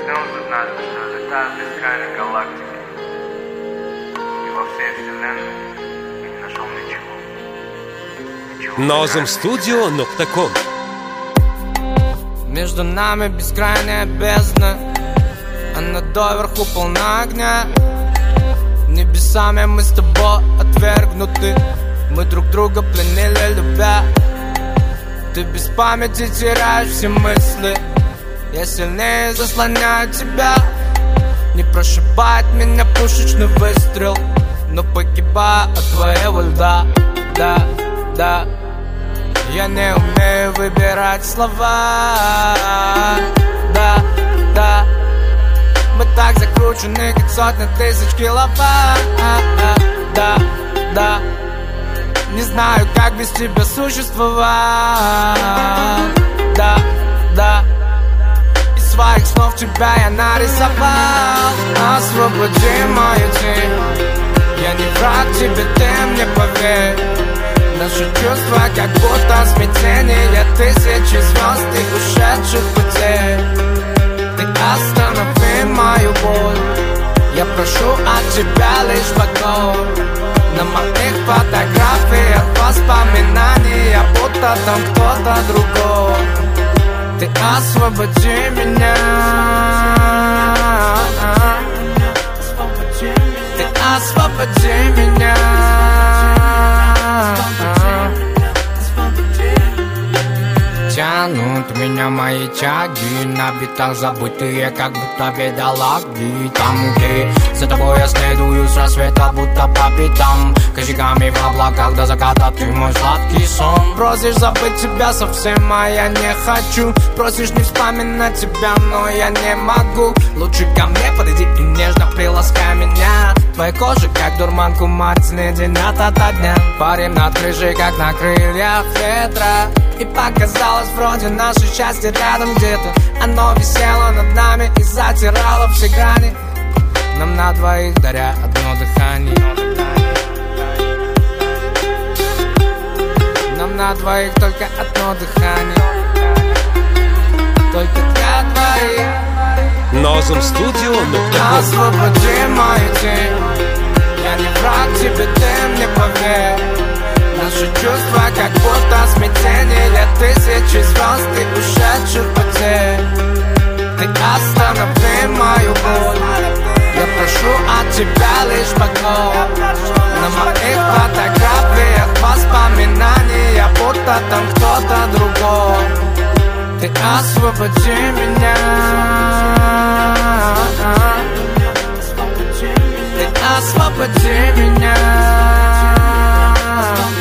проснулся однажды, что летаю в бескрайней галактике, и во всей вселенной я не нашел ничего. Nozom Studio.com. Между нами бескрайняя бездна, она доверху полна огня. Небесами мы с тобой отвергнуты, мы друг друга пленили, любя. Ты без памяти теряешь все мысли, я сильнее заслоняю тебя. Не прошибает меня пушечный выстрел, но погибаю от твоего льда. Да, да, я не умею выбирать слова. Да, да, мы так закручены, как сотни тысяч киловатт. Да, да, не знаю, как без тебя существовать. Да, да, из своих снов тебя я нарисовал. Освободи мою тень, я не враг тебе, ты мне поверь. Наши чувства как будто смятение тысячи звезд и ушедших путей. Ты останови мою боль, я прошу от тебя лишь покой. На моих фотографиях воспоминания, будто там кто-то другой. Ты освободи меня, ты освободи меня. Тянут меня мои тяги на битах забытые, как будто бедолаги. Там, где за тобой я следую с рассвета, будто по пятам. Косяками в облаках до заката ты мой сладкий сон. Просишь забыть тебя совсем, а я не хочу. Просишь не вспоминать тебя, но я не могу. Лучше ко мне подойди и нежно приласкай меня. Твоя кожа как дурман, кумарь леденят ото дня. Парим над крышей, как на крыльях ветра. И показалось, вроде наше счастье рядом где-то. Оно висело над нами и затирало все грани. Нам на двоих даря одно дыхание. Нам на двоих только одно дыхание. Только для двоих. Nozom Studio.com. Освободи мою тень, я не враг тебе, ты мне поверь. Наши чувства как будто смятение тысячи звезд и ушедших путей. Ты останови мою боль, я прошу от тебя лишь покой. На моих фотографиях воспоминания, будто там кто-то другой. Ты освободи меня, ты освободи меня.